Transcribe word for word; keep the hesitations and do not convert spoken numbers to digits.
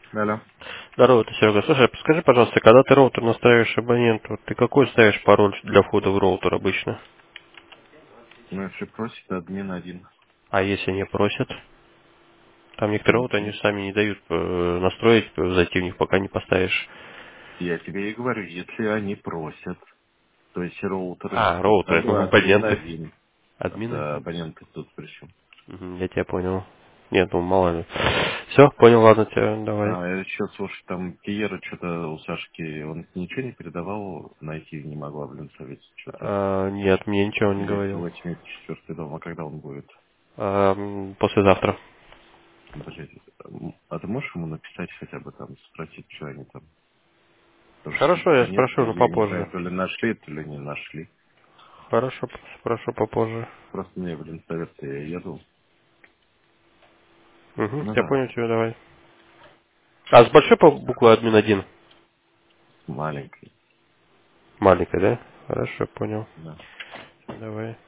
Алло. Здорово, это Серега. Слушай, а подскажи, пожалуйста, когда ты роутер настраиваешь абоненту, ты какой ставишь пароль для входа в роутер обычно? Ну, если просит админ один, А если не просят? Там то некоторые роутеры, они ничего. сами не дают э, настроить, э, зайти в них, пока не поставишь. Я тебе и говорю, если они просят, то есть роутеры, А, то роутеры, сразу ну, админ абоненты. один. Админ Да, один. абоненты тут причем. Мгм, я тебя понял. Нет, ну мало ли. Все, понял, ладно, тебя, давай. А, я еще, слушай, там Киера что-то у Сашки, он ничего не передавал, найти не могла, блин, совете что-то. А, нет, мне ничего не двести говорил. восемьдесят четыре дом, а когда он будет? А, м, послезавтра. Блин, а ты можешь ему написать хотя бы там, спросить, что они там? Потому что Хорошо, списка я нет, спрошу, но я не знаю, попозже. то ли нашли, то ли не нашли. Хорошо, спрошу попозже. Просто мне, блин, совет, я еду. Угу, Ну я да, понял тебя, давай. А с большой по- буквы админ один? маленький, Маленькой, да? Хорошо, понял. да. Давай.